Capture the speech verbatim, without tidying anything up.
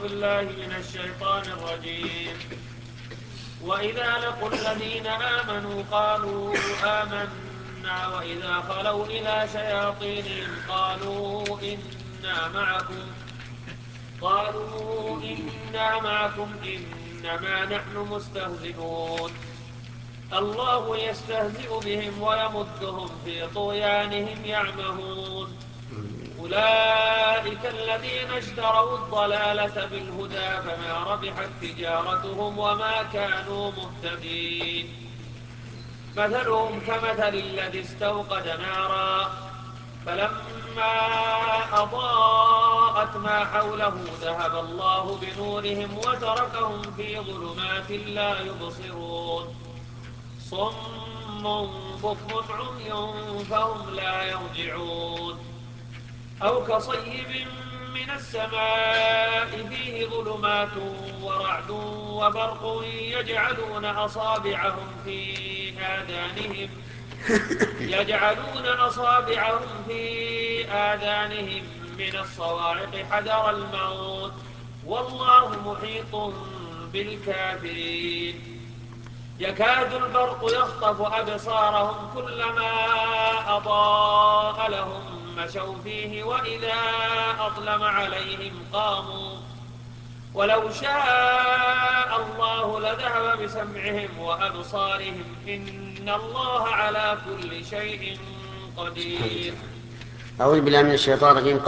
بالله من الشيطان الرجيم. وإذا لقوا الذين آمنوا قالوا آمنا وإذا خلوا إلى شياطينهم قالوا إنا معكم قالوا إنا معكم إنما نحن مستهزئون الله يستهزئ بهم ويمدهم في طغيانهم يعمهون أولئك الذين اشتروا الضلالة بالهدى فما ربحت تجارتهم وما كانوا مهتدين مثلهم كمثل الذي استوقد نارا فلما أضاءت ما حوله ذهب الله بنورهم وتركهم في ظلمات لا يبصرون صم بكم عمي فهم لا يرجعون أو كصيب من السماء فيه ظلمات ورعد وبرق يجعلون أصابعهم في آذانهم يجعلون أصابعهم في آذانهم من الصواعق حذر الموت والله محيط بالكافرين يكاد البرق يخطف أبصارهم كلما أضاء لهم مشوا فيه وإذا أظلم عليهم قاموا ولو شاء الله لذهب بسمعهم وأبصارهم إن الله على كل شيء قدير. أعوذ بالله من الشيطان الرجيم.